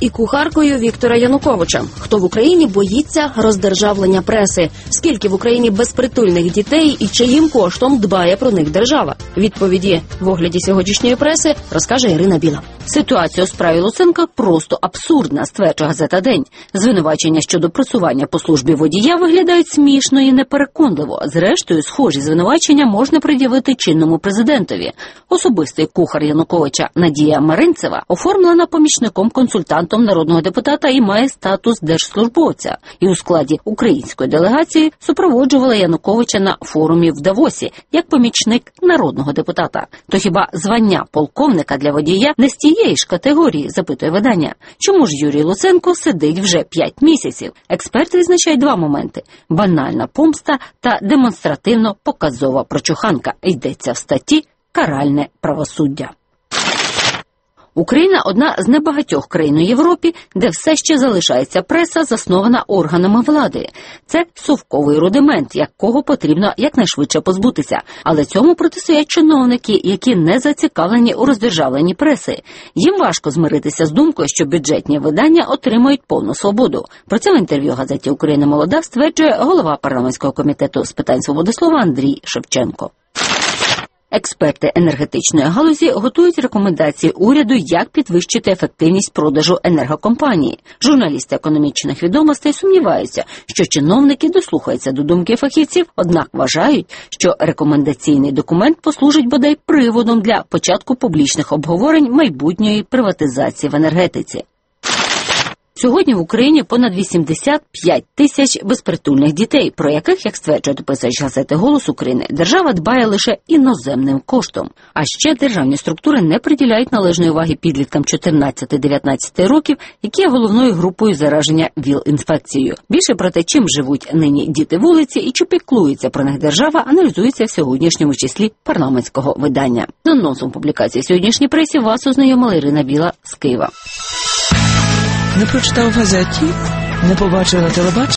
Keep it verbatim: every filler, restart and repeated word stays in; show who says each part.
Speaker 1: і кухаркою Віктора Януковича. Хто в Україні боїться роздержавлення преси? Скільки в Україні безпритульних дітей і чиїм коштом дбає про них держава? Відповіді в огляді сьогоднішньої преси розкаже Ірина Біла. Ситуація у справі Луценка просто абсурдна, стверджує газета «День». Звинувачення щодо просування по службі водія виглядають смішно і непереконливо. Зрештою, схожі звинувачення можна пред'явити чинному президентові. Особистий кухар Януковича Надія Маринцева оформлена помічником-консультантом народного депутата і має статус держслужбовця. І у складі української делегації супроводжувала Януковича на форумі в Давосі як помічник народного депутата. То хіба звання полковника для водія не з тієї ж категорії, запитує видання. Чому ж Юрій Луценко сидить вже п'ять місяців? Експерти відзначають два моменти – банальна помста та демонстративно-показова прочуханка. Йдеться в статті «Каральне правосуддя». Україна – одна з небагатьох країн у Європі, де все ще залишається преса, заснована органами влади. Це совковий рудимент, якого потрібно якнайшвидше позбутися. Але цьому протистоять чиновники, які не зацікавлені у роздержавленні преси. Їм важко змиритися з думкою, що бюджетні видання отримують повну свободу. Про це в інтерв'ю газеті «Україна молода» стверджує голова парламентського комітету з питань свободи слова Андрій Шевченко. Експерти енергетичної галузі готують рекомендації уряду, як підвищити ефективність продажу енергокомпанії. Журналісти економічних відомостей сумніваються, що чиновники дослухаються до думки фахівців, однак вважають, що рекомендаційний документ послужить бодай приводом для початку публічних обговорень майбутньої приватизації в енергетиці. Сьогодні в Україні понад вісімдесят п'ять тисяч безпритульних дітей, про яких, як стверджує дописач газети «Голос України», держава дбає лише іноземним коштом. А ще державні структури не приділяють належної уваги підліткам чотирнадцяти-дев'ятнадцяти років, які є головною групою зараження ВІЛ-інфекцією. Більше про те, чим живуть нині діти вулиці і чи піклується про них держава, аналізується в сьогоднішньому числі парламентського видання. З анонсом публікації в сьогоднішній пресі вас ознайомила Ірина Біла з Києва.
Speaker 2: Не прочитав в газеті, не побачив на телебаченні.